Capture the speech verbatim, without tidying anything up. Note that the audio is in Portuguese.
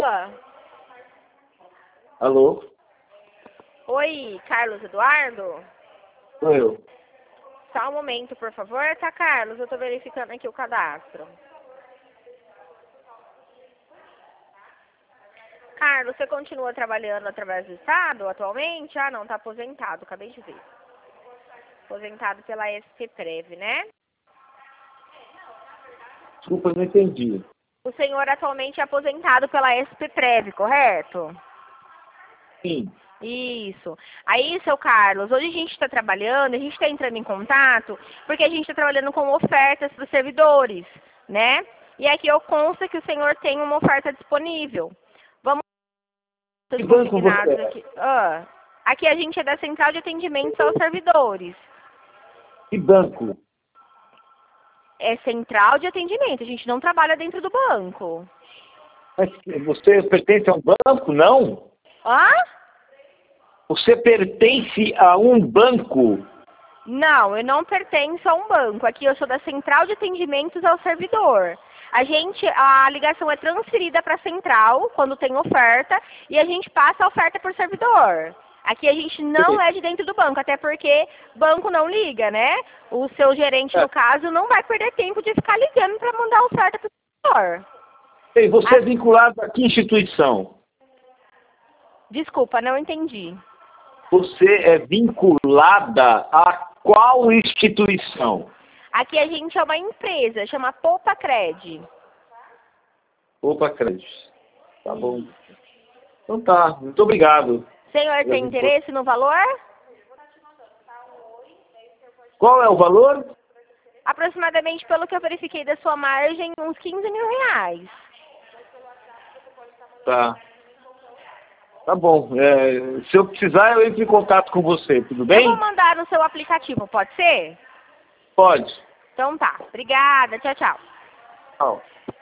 Opa. Alô? Oi, Carlos Eduardo? Sou eu. Só um momento, por favor. Tá, Carlos? Eu tô verificando aqui o cadastro. Carlos, você continua trabalhando através do Estado atualmente? Ah, não, tá aposentado, acabei de ver. Aposentado pela S P Prev, né? Desculpa, eu não entendi. O senhor atualmente é aposentado pela S P Prev, correto? Sim. Isso. Aí, seu Carlos, hoje a gente está trabalhando, a gente está entrando em contato, porque a gente está trabalhando com ofertas para os servidores, né? E aqui eu consta que o senhor tem uma oferta disponível. Vamos Que banco consignados você é? aqui. Ah, aqui a gente é da Central de Atendimento aos Servidores. Que banco? É Central de Atendimento, a gente não trabalha dentro do banco. Mas você pertence a um banco, não? Hã? Você pertence a um banco? Não, eu não pertenço a um banco. Aqui eu sou da Central de Atendimentos ao Servidor. A gente, a ligação é transferida para a central quando tem oferta e a gente passa a oferta por servidor. Aqui a gente não é de dentro do banco, até porque banco não liga, né? O seu gerente, no caso, não vai perder tempo de ficar ligando para mandar a oferta para o servidor. Ei, você A... é vinculado a que instituição? Desculpa, não entendi. Você é vinculada a qual instituição? Aqui a gente é uma empresa, chama Poupa Cred. Opa, crédito. Tá bom. Então tá, muito obrigado. Senhor, tem interesse no valor? Qual é o valor? Aproximadamente, pelo que eu verifiquei da sua margem, uns quinze mil reais. Tá. Tá bom. É, se eu precisar, eu entro em contato com você, tudo bem? Eu vou mandar no seu aplicativo, pode ser? Pode. Então tá. Obrigada. Tchau, tchau. Tchau.